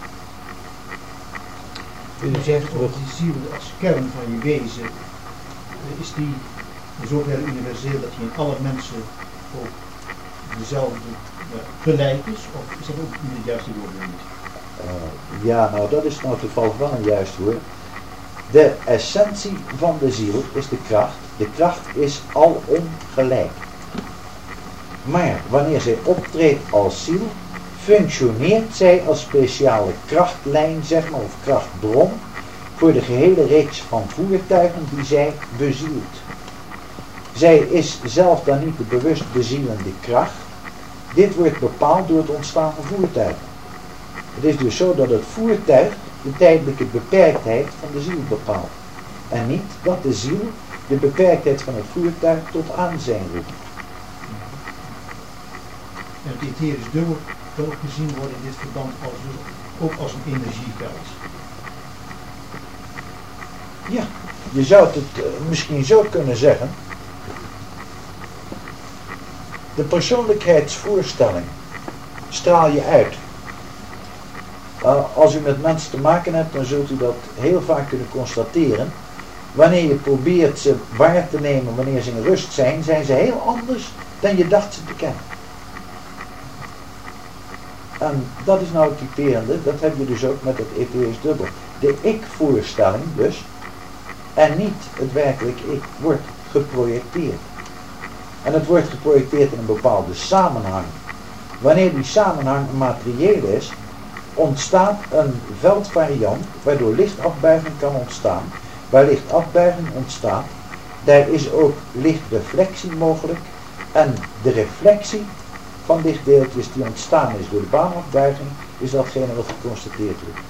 U zegt dat die ziel als kern van je wezen, eh, is die in zoverre universeel dat die in alle mensen ook dezelfde ja, gelijk is? Of is dat ook niet het juiste woord niet? Uh, ja, nou dat is nou toevallig wel een juist woord. De essentie van de ziel is de kracht. De kracht is alom gelijk. Maar wanneer zij optreedt als ziel, functioneert zij als speciale krachtlijn, zeg maar, of krachtbron, voor de gehele reeks van voertuigen die zij bezielt. Zij is zelf dan niet de bewust bezielende kracht. Dit wordt bepaald door het ontstaan van voertuigen. Het is dus zo dat het voertuig de tijdelijke beperktheid van de ziel bepaalt. En niet dat de ziel de beperktheid van het voertuig tot aanzijn roept. En het etherisch dubbel kan ook gezien worden in dit verband als, ook als een energieveld. Ja, je zou het uh, misschien zo kunnen zeggen. De persoonlijkheidsvoorstelling straal je uit. Uh, als u met mensen te maken hebt, dan zult u dat heel vaak kunnen constateren. Wanneer je probeert ze waar te nemen, wanneer ze in rust zijn, zijn ze heel anders dan je dacht ze te kennen. En dat is nou het typerende, dat heb je dus ook met het etherisch dubbel. De ik-voorstelling dus, en niet het werkelijk ik, wordt geprojecteerd. En het wordt geprojecteerd in een bepaalde samenhang. Wanneer die samenhang materieel is, ontstaat een veldvariant waardoor lichtafbuiging kan ontstaan. Waar lichtafbuiging ontstaat, daar is ook lichtreflectie mogelijk. En de reflectie van lichtdeeltjes die ontstaan is door de baanafbuiging, is datgene wat geconstateerd wordt.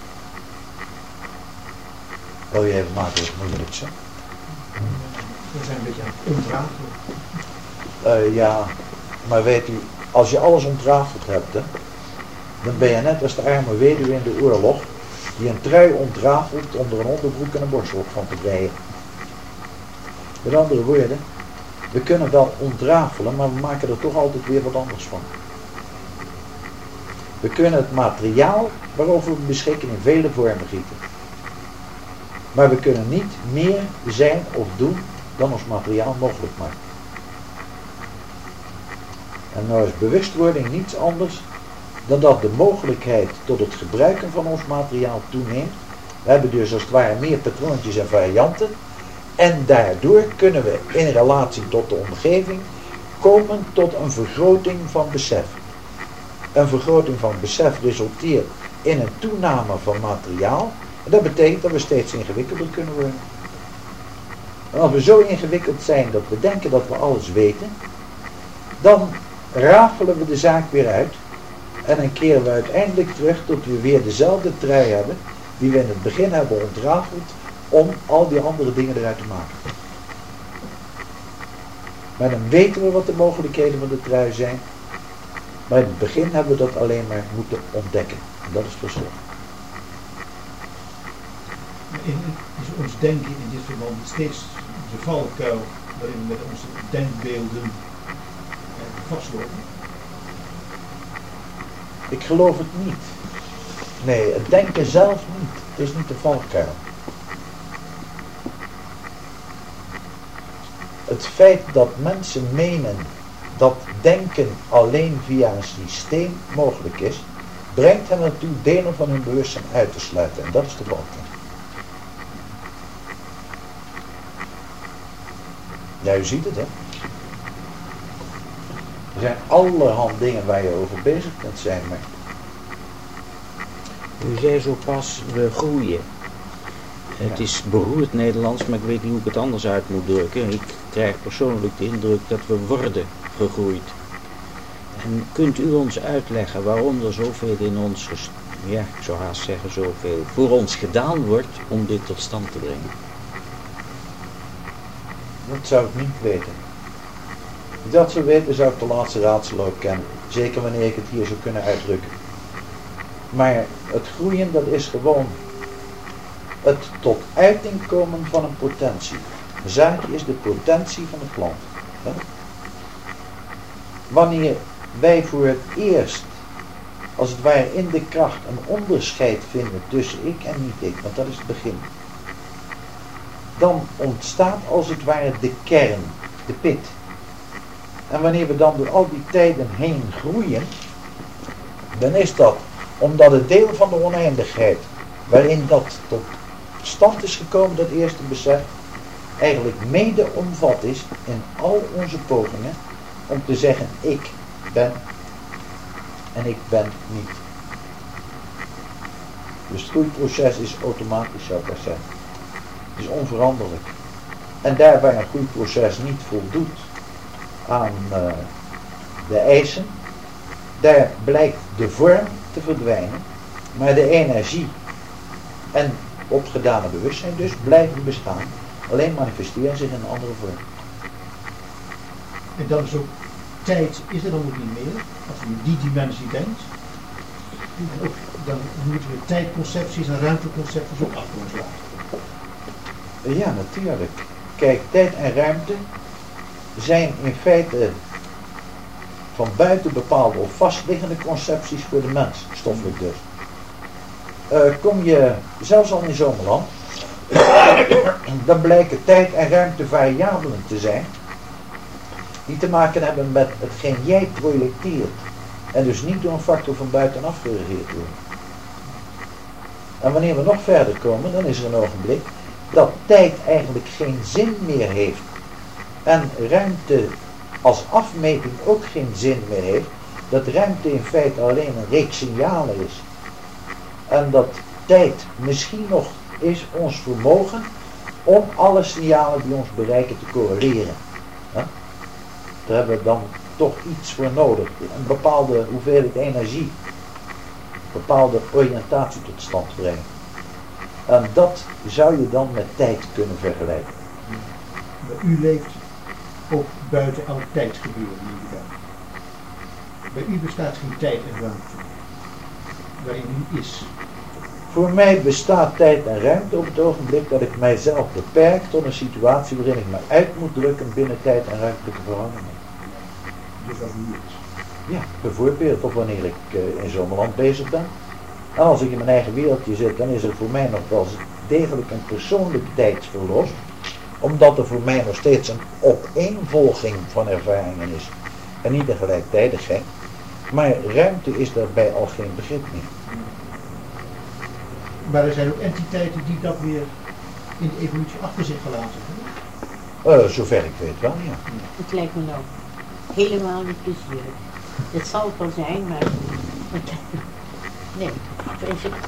Wil je even maken wat moeilijk zo? We zijn een beetje aan het ontrafelen. Uh, ja, maar weet u, als je alles ontrafeld hebt, hè, dan ben je net als de arme weduwe in de oorlog die een trui ontrafelt onder een onderbroek en een borstrok van te breien. Met andere woorden, we kunnen wel ontrafelen, maar we maken er toch altijd weer wat anders van. We kunnen het materiaal waarover we beschikken in vele vormen gieten. Maar we kunnen niet meer zijn of doen dan ons materiaal mogelijk maakt. En nou is bewustwording niets anders dan dat de mogelijkheid tot het gebruiken van ons materiaal toeneemt. We hebben dus als het ware meer patroontjes en varianten. En daardoor kunnen we in relatie tot de omgeving komen tot een vergroting van besef. Een vergroting van besef resulteert in een toename van materiaal. En dat betekent dat we steeds ingewikkelder kunnen worden. En als we zo ingewikkeld zijn dat we denken dat we alles weten, dan rafelen we de zaak weer uit. En dan keren we uiteindelijk terug tot we weer dezelfde trui hebben die we in het begin hebben ontrafeld om al die andere dingen eruit te maken. Maar dan weten we wat de mogelijkheden van de trui zijn. Maar in het begin hebben we dat alleen maar moeten ontdekken. En dat is het verschil. In, is ons denken in dit verband steeds de valkuil waarin we met onze denkbeelden eh, vastlopen? Ik geloof het niet. Nee, het denken zelf niet. Het is niet de valkuil. Het feit dat mensen menen dat denken alleen via een systeem mogelijk is, brengt hen ertoe delen van hun bewustzijn uit te sluiten. En dat is de valkuil. Ja, u ziet het, hè. Er zijn allerhand dingen waar je over bezig kunt zijn, maar... U zei zo pas, we groeien. Het Ja. is beroerd Nederlands, maar ik weet niet hoe ik het anders uit moet drukken. Ik krijg persoonlijk de indruk dat we worden gegroeid. En kunt u ons uitleggen waarom er zoveel in ons, ges- ja, ik zou haast zeggen zoveel, voor ons gedaan wordt om dit tot stand te brengen? Dat zou ik niet weten. Als ik dat zou weten, zou ik de laatste raadsel ook kennen. Zeker wanneer ik het hier zou kunnen uitdrukken. Maar het groeien, dat is gewoon het tot uiting komen van een potentie. Een zaadje is de potentie van de plant. Hè? Wanneer wij voor het eerst, als het ware in de kracht, een onderscheid vinden tussen ik en niet ik, want dat is het begin. Dan ontstaat als het ware de kern, de pit. En wanneer we dan door al die tijden heen groeien, dan is dat omdat het deel van de oneindigheid, waarin dat tot stand is gekomen, dat eerste besef, eigenlijk mede omvat is in al onze pogingen om te zeggen ik ben en ik ben niet. Dus het groeiproces is automatisch, zou ik maar zeggen. Het is onveranderlijk. En daar waar een groeiproces niet voldoet aan uh, de eisen, daar blijkt de vorm te verdwijnen, maar de energie en opgedane bewustzijn dus blijven bestaan, alleen manifesteren zich in een andere vorm. En dan is ook tijd, is er dan ook niet meer, als je in die dimensie denkt. En ook, dan moeten we tijdconcepties en ruimteconcepties ook achter ons laten. Ja, natuurlijk. Kijk, tijd en ruimte zijn in feite van buiten bepaalde of vastliggende concepties voor de mens, stoffelijk dus. Uh, kom je zelfs al in zomerland, dan blijken tijd en ruimte variabelen te zijn die te maken hebben met hetgeen jij projecteert en dus niet door een factor van buitenaf geregeerd worden. En wanneer we nog verder komen, dan is er een ogenblik dat tijd eigenlijk geen zin meer heeft en ruimte als afmeting ook geen zin meer heeft, dat ruimte in feite alleen een reeks signalen is. En dat tijd misschien nog is ons vermogen om alle signalen die ons bereiken te correleren. He? Daar hebben we dan toch iets voor nodig. Een bepaalde hoeveelheid energie. Een bepaalde oriëntatie tot stand brengen. En dat zou je dan met tijd kunnen vergelijken. Maar u leeft ook buiten elk tijdsgebeuren, neem ik aan. Bij u bestaat geen tijd en ruimte. waarin u is. Voor mij bestaat tijd en ruimte op het ogenblik dat ik mijzelf beperk tot een situatie waarin ik me uit moet drukken binnen tijd en ruimtelijke verhoudingen. Dus als u is. Ja, bijvoorbeeld, of wanneer ik uh, in zo'n land bezig ben. En als ik in mijn eigen wereldje zit, dan is er voor mij nog wel degelijk een persoonlijk tijdsverloop, omdat er voor mij nog steeds een opeenvolging van ervaringen is en niet een gelijktijdigheid. Maar ruimte is daarbij al geen begrip meer. Maar er zijn ook entiteiten die dat weer in de evolutie achter zich gelaten hebben. Uh, zover ik weet wel, ja. Het lijkt me nou helemaal niet plezierig. Het zal het wel zijn, maar het, nee, vrees ik.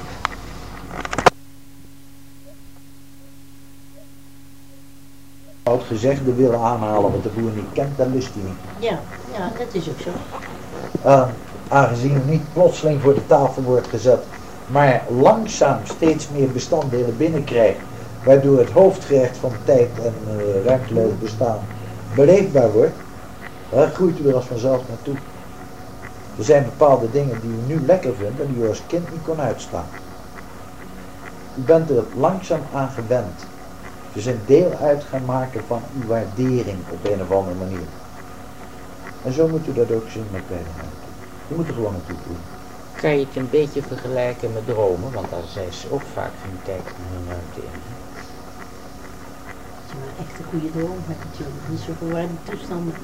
Oud gezegde willen aanhalen wat de boer niet kent, dat lust hij niet. Ja, ja, dat is ook zo. Uh, aangezien er niet plotseling voor de tafel wordt gezet, maar langzaam steeds meer bestanddelen binnenkrijgt, waardoor het hoofdgerecht van tijd en uh, ruimtelijk bestaan beleefbaar wordt, uh, groeit u er als vanzelf naartoe. Er zijn bepaalde dingen die u nu lekker vindt en die u als kind niet kon uitstaan. U bent er langzaam aan gewend. Dus een deel uit gaan maken van uw waardering op een of andere manier. En zo moet u dat ook zien met beide ruimte. Je moet er gewoon naartoe doen. Kan je het een beetje vergelijken met dromen? Want daar zijn ze ook vaak hun tijd en hun ruimte in. Als je maar echt een goede droom hebt natuurlijk, niet zo verwarde toestanden.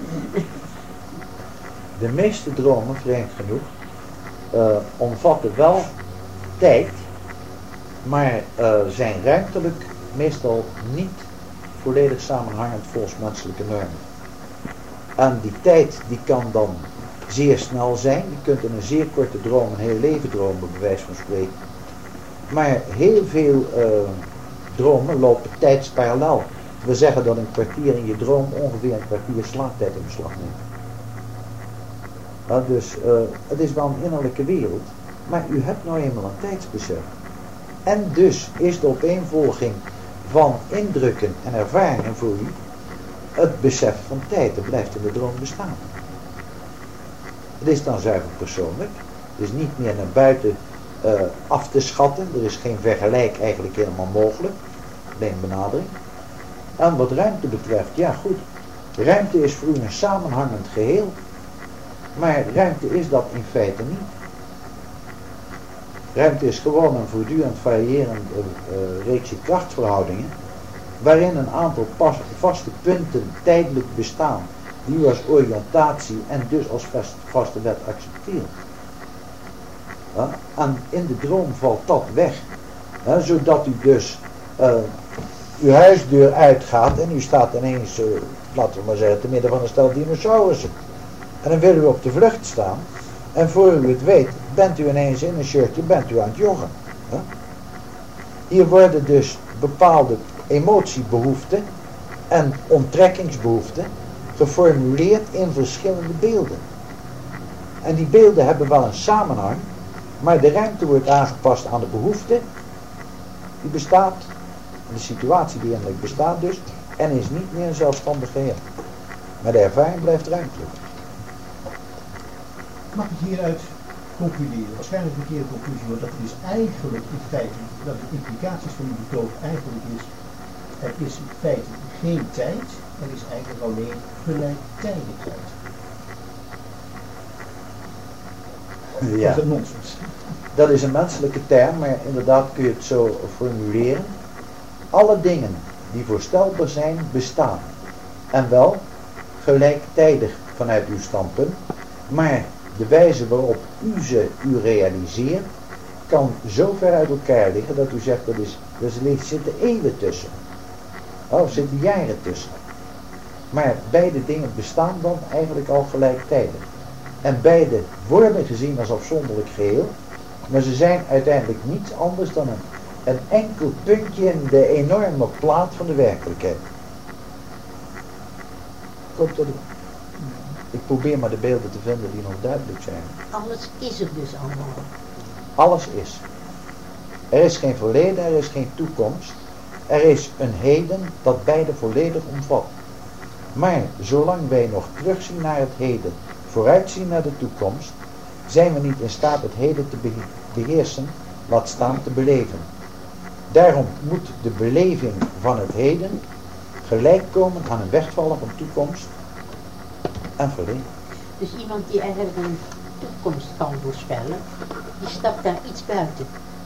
De meeste dromen, vreemd genoeg, uh, omvatten wel tijd, maar uh, zijn ruimtelijk meestal niet volledig samenhangend volgens menselijke normen. En die tijd die kan dan zeer snel zijn. Je kunt in een zeer korte droom een heel leven dromen, bij wijze van spreken. Maar heel veel uh, dromen lopen tijdsparallel. We zeggen dat een kwartier in je droom ongeveer een kwartier slaaptijd in beslag neemt. Uh, dus uh, het is wel een innerlijke wereld, maar u hebt nou eenmaal een tijdsbesef. En dus is de opeenvolging van indrukken en ervaringen voor u het besef van tijd. Dat blijft in de droom bestaan. Het is dan zuiver persoonlijk. Het is niet meer naar buiten uh, af te schatten. Er is geen vergelijk eigenlijk helemaal mogelijk. Alleen benadering. En wat ruimte betreft, ja goed. Ruimte is voor u een samenhangend geheel. Maar ruimte is dat in feite niet. Ruimte is gewoon een voortdurend variërende uh, reeksje krachtverhoudingen, waarin een aantal pas, vaste punten tijdelijk bestaan, die u als oriëntatie en dus als vast, vaste wet accepteert. Ja, en in de droom valt dat weg, ja, zodat u dus uh, uw huisdeur uitgaat en u staat ineens, uh, laten we maar zeggen, te midden van een stel dinosaurussen. En dan wil u op de vlucht staan. En voor u het weet, bent u ineens in een shirtje, bent u aan het joggen. Hè? Hier worden dus bepaalde emotiebehoeften en onttrekkingsbehoeften geformuleerd in verschillende beelden. En die beelden hebben wel een samenhang, maar de ruimte wordt aangepast aan de behoefte die bestaat, de situatie die innerlijk bestaat dus, en is niet meer een zelfstandig geheel. Maar de ervaring blijft ruimtelijk. Mag ik hieruit concluderen, waarschijnlijk een verkeerde conclusie, want dat is eigenlijk in feite, dat de implicaties van uw betoog eigenlijk is, er is in feite geen tijd, er is eigenlijk alleen gelijktijdigheid. Ja. Dat is nonsens. Dat is een menselijke term, maar inderdaad kun je het zo formuleren. Alle dingen die voorstelbaar zijn, bestaan. En wel gelijktijdig vanuit uw standpunt, maar de wijze waarop u ze u realiseert, kan zo ver uit elkaar liggen dat u zegt, dat is, er zitten eeuwen tussen. Of zitten jaren tussen. Maar beide dingen bestaan dan eigenlijk al gelijktijdig. En beide worden gezien als afzonderlijk geheel, maar ze zijn uiteindelijk niets anders dan een, een enkel puntje in de enorme plaat van de werkelijkheid. Klopt dat? Ik probeer maar de beelden te vinden die nog duidelijk zijn. Alles is er dus allemaal. Alles is. Er is geen verleden, er is geen toekomst. Er is een heden dat beide volledig omvat. Maar zolang wij nog terugzien naar het heden, vooruitzien naar de toekomst, zijn we niet in staat het heden te beheersen, laat staan te beleven. Daarom moet de beleving van het heden gelijkkomen aan een wegvallen van toekomst en verleden. Dus iemand die eigenlijk een toekomst kan voorspellen, die stapt daar iets buiten.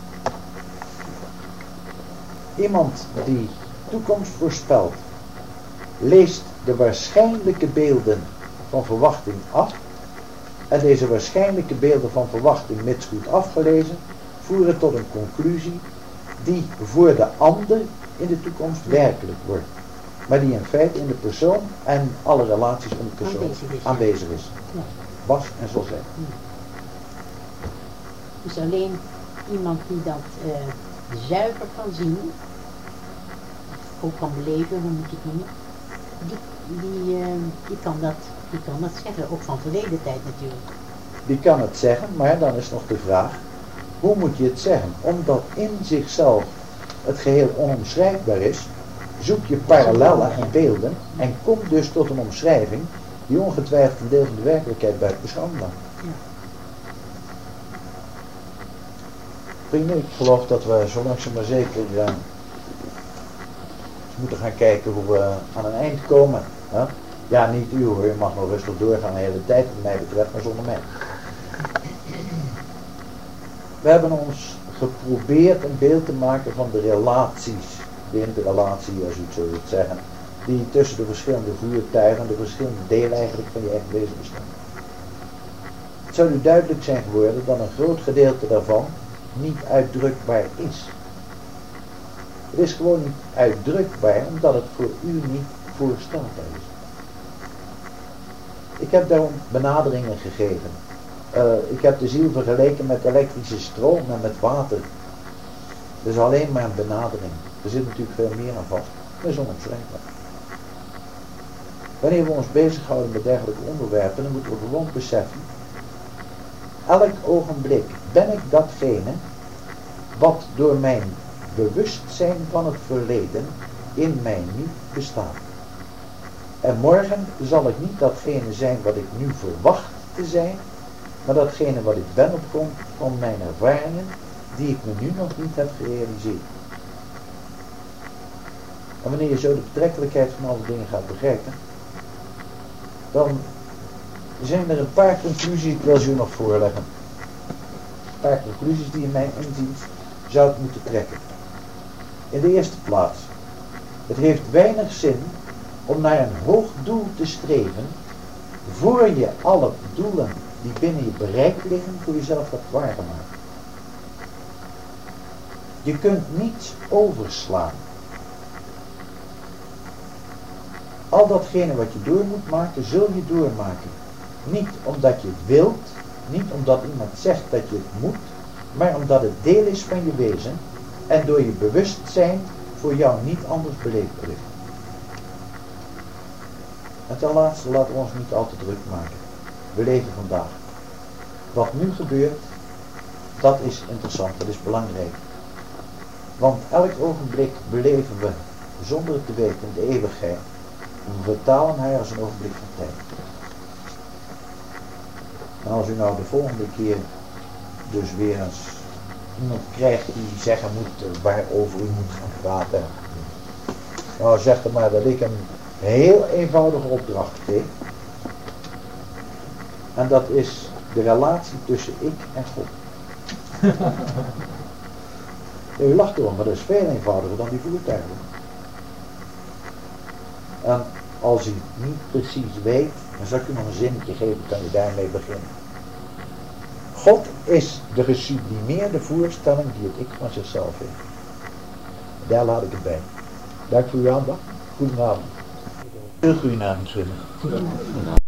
Iemand die toekomst voorspelt, leest de waarschijnlijke beelden van verwachting af en deze waarschijnlijke beelden van verwachting, mits goed afgelezen, voeren tot een conclusie die voor de ander in de toekomst werkelijk wordt, maar die in feite in de persoon en alle relaties van de persoon Aanwezig is. aanwezig is. Ja. Was en zal zijn. Dus alleen iemand die dat uh, zuiver kan zien, ook kan beleven, hoe moet je het noemen, die, die, uh, die, kan dat, die kan dat zeggen, ook van verleden tijd natuurlijk. Die kan het zeggen, maar dan is nog de vraag, hoe moet je het zeggen? Omdat in zichzelf het geheel onomschrijfbaar is, zoek je parallellen en beelden en komt dus tot een omschrijving die ongetwijfeld een deel van de werkelijkheid buiten beschouwing laat. Ja. Vrienden, ik geloof dat we zo langzaam maar zeker uh, moeten gaan kijken hoe we aan een eind komen. Hè? Ja, niet u hoor, u mag nog rustig doorgaan de hele tijd wat mij betreft, maar zonder mij. We hebben ons geprobeerd een beeld te maken van de relaties, de interrelatie als u het zo wilt zeggen, die tussen de verschillende voertuigen, de verschillende delen eigenlijk van je eigen wezen bestaan. Het zou u duidelijk zijn geworden dat een groot gedeelte daarvan niet uitdrukbaar is. Het is gewoon niet uitdrukbaar omdat het voor u niet voorstelbaar is. Ik heb daarom benaderingen gegeven. Uh, ik heb de ziel vergeleken met elektrische stroom en met water. Dat is alleen maar een benadering. Er zit natuurlijk veel meer aan vast. Dat is onopschrijfbaar. Wanneer we ons bezighouden met dergelijke onderwerpen, dan moeten we gewoon beseffen, elk ogenblik ben ik datgene wat door mijn bewustzijn van het verleden in mij nu bestaat. En morgen zal ik niet datgene zijn wat ik nu verwacht te zijn, maar datgene wat ik ben op grond van mijn ervaringen die ik me nu nog niet heb gerealiseerd. En wanneer je zo de betrekkelijkheid van alle dingen gaat begrijpen, dan zijn er een paar conclusies, ik wil ze u nog voorleggen. Een paar conclusies die in mijn inziens zou moeten trekken. In de eerste plaats, het heeft weinig zin om naar een hoog doel te streven, voor je alle doelen die binnen je bereik liggen voor jezelf hebt waargemaakt. Je kunt niets overslaan. Al datgene wat je door moet maken, zul je doormaken. Niet omdat je het wilt, niet omdat iemand zegt dat je het moet, maar omdat het deel is van je wezen en door je bewustzijn voor jou niet anders beleefd ligt. En ten laatste laten we ons niet al te druk maken. We leven vandaag. Wat nu gebeurt, dat is interessant, dat is belangrijk. Want elk ogenblik beleven we, zonder het te weten, de eeuwigheid. We vertalen haar als een ogenblik van tijd. En als u nou de volgende keer dus weer eens iemand krijgt die zeggen moet waarover u moet gaan praten. Nou, zeg dan maar dat ik een heel eenvoudige opdracht geef. En dat is de relatie tussen ik en God. Ja, u lacht erom, maar dat is veel eenvoudiger dan die voertuigen. En als u niet precies weet, dan zal ik u nog een zinnetje geven, kan je daarmee beginnen. God is de gesublimeerde voorstelling die het ik van zichzelf heeft. Daar laat ik het bij. Dank voor uw aandacht. Goedenavond. Heel goedenavond, vrienden.